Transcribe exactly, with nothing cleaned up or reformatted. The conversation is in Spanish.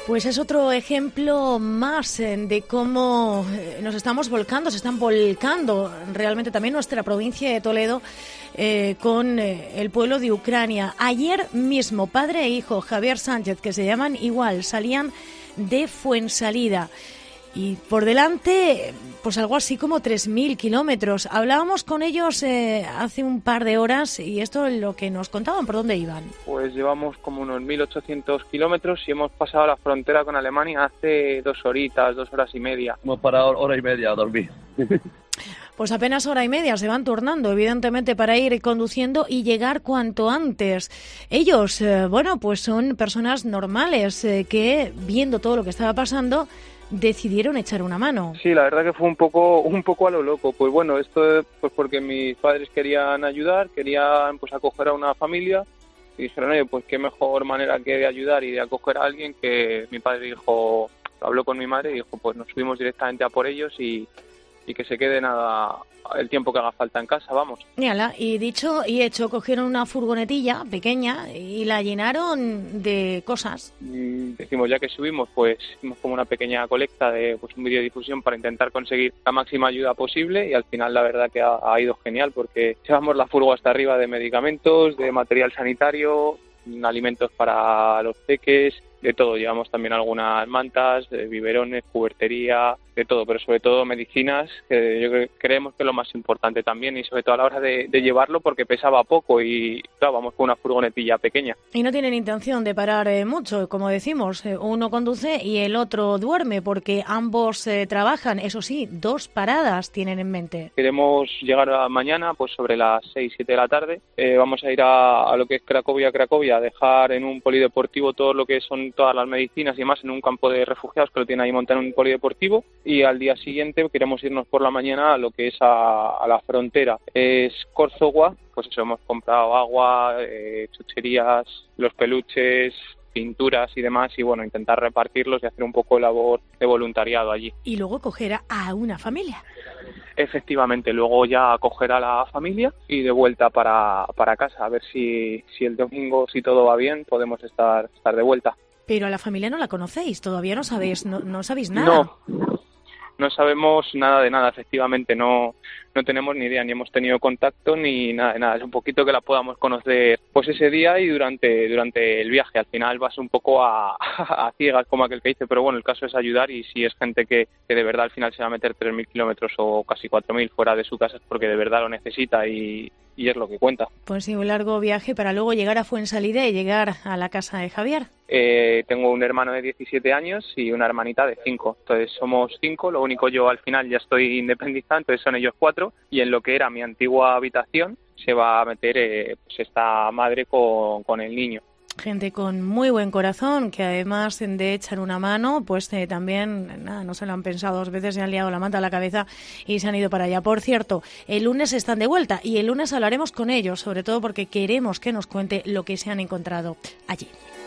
Pues es otro ejemplo más de cómo nos estamos volcando, se están volcando realmente también nuestra provincia de Toledo eh, con eh, el pueblo de Ucrania. Ayer mismo, padre e hijo, Javier Sánchez, que se llaman igual, salían de Fuensalida. Y por delante, pues algo así como tres mil kilómetros. Hablábamos con ellos eh, hace un par de horas y esto es lo que nos contaban, ¿por dónde iban? Pues llevamos como unos mil ochocientos kilómetros y hemos pasado la frontera con Alemania hace dos horitas, dos horas y media. Hemos parado hora y media a dormir. Pues apenas hora y media se van turnando, evidentemente, para ir conduciendo y llegar cuanto antes. Ellos, eh, bueno, pues son personas normales eh, que, viendo todo lo que estaba pasando, decidieron echar una mano. Sí, la verdad que fue un poco un poco a lo loco. Pues bueno, esto pues porque mis padres querían ayudar, querían pues acoger a una familia y dijeron, oye, pues qué mejor manera que de ayudar y de acoger a alguien que mi padre dijo, habló con mi madre y dijo, pues nos subimos directamente a por ellos y, y que se quede nada el tiempo que haga falta en casa, vamos. Y, ala, y dicho y hecho, cogieron una furgonetilla pequeña y la llenaron de cosas. Y decimos, ya que subimos, pues hicimos como una pequeña colecta de pues un vídeo de difusión para intentar conseguir la máxima ayuda posible y al final la verdad que ha, ha ido genial porque llevamos la furgo hasta arriba de medicamentos, de material sanitario, alimentos para los peques, de todo. Llevamos también algunas mantas, de biberones, cubertería, de todo, pero sobre todo medicinas, que yo creo, creemos que es lo más importante también y sobre todo a la hora de, de llevarlo porque pesaba poco y claro, vamos con una furgonetilla pequeña. Y no tienen intención de parar eh, mucho, como decimos, eh, uno conduce y el otro duerme porque ambos eh, trabajan, eso sí, dos paradas tienen en mente. Queremos llegar a mañana pues sobre las seis, siete de la tarde, eh, vamos a ir a, a lo que es Cracovia, Cracovia, a dejar en un polideportivo todo lo que son todas las medicinas y demás en un campo de refugiados que lo tiene ahí montado en un polideportivo y al día siguiente queremos irnos por la mañana a lo que es a, a la frontera. Es Korzogua, pues eso, hemos comprado agua, eh, chucherías, los peluches, pinturas y demás y bueno, intentar repartirlos y hacer un poco de labor de voluntariado allí. Y luego coger a una familia. Efectivamente, luego ya acoger a la familia y de vuelta para, para casa, a ver si, si el domingo, si todo va bien, podemos estar, estar de vuelta. Pero a la familia no la conocéis, todavía no sabéis, no, no sabéis nada. No, no sabemos nada de nada, efectivamente, no, no tenemos ni idea, ni hemos tenido contacto, ni nada de nada. Es un poquito que la podamos conocer pues ese día y durante, durante el viaje. Al final vas un poco a, a ciegas, como aquel que dice, pero bueno, el caso es ayudar y si es gente que, que de verdad al final se va a meter tres mil kilómetros o casi cuatro mil fuera de su casa es porque de verdad lo necesita y, y es lo que cuenta. Pues sí, un largo viaje para luego llegar a Fuensalida y llegar a la casa de Javier. Eh, tengo un hermano de diecisiete años y una hermanita de cinco, entonces somos cinco, lo único yo al final ya estoy independizado, entonces son ellos cuatro y en lo que era mi antigua habitación se va a meter eh, pues esta madre con, con el niño. Gente con muy buen corazón, que además de echar una mano, pues eh, también, nada, no se lo han pensado dos veces, se han liado la manta a la cabeza y se han ido para allá. Por cierto, el lunes están de vuelta y el lunes hablaremos con ellos, sobre todo porque queremos que nos cuente lo que se han encontrado allí.